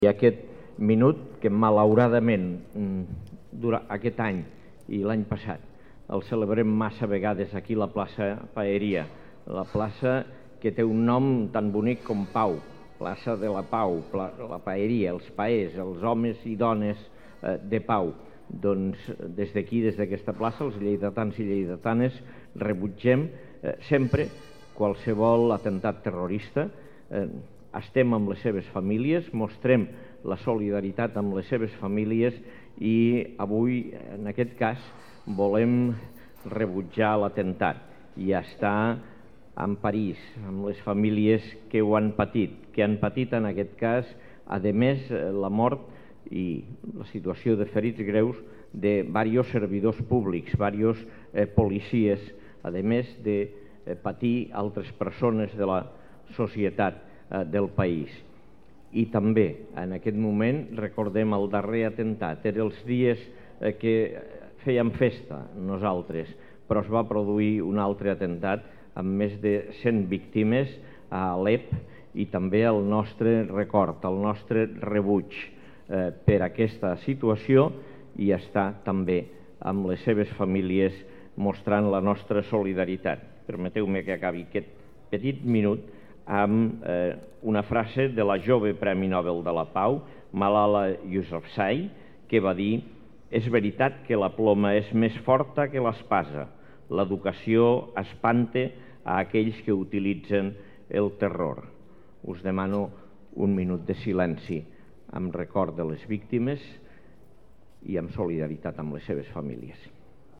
I aquest minut que malauradament durant aquest any i l'any passat el celebrem massa vegades aquí a la plaça Paeria, la plaça que té un nom tan bonic com Pau, plaça de la Pau, la Paeria, els paers, els homes i dones de Pau. Doncs des d'aquí, des d'aquesta plaça, els lleidatans i lleidatanes rebutgem sempre qualsevol atemptat terrorista. Estem amb les seves famílies, mostrem la solidaritat amb les seves famílies i avui, en aquest cas, volem rebutjar l'atemptat i estar en París, amb les famílies que ho han patit, en aquest cas, a més, la mort i la situació de ferits greus de diversos servidors públics, diversos policies, a més de patir altres persones de la societat del país. I també, en aquest moment, recordem el darrer atemptat. Eren els dies que fèiem festa nosaltres, però es va produir un altre atemptat amb més de 100 víctimes a Alep i també el nostre record, el nostre rebuig per aquesta situació i estar també amb les seves famílies mostrant la nostra solidaritat. Permeteu-me que acabi aquest petit minut amb una frase de la jove Premi Nobel de la Pau, Malala Yousafzai, que va dir: «És veritat que la ploma és més forta que l'espasa. L'educació espanta a aquells que utilitzen el terror». Us demano un minut de silenci en record de les víctimes i amb solidaritat amb les seves famílies.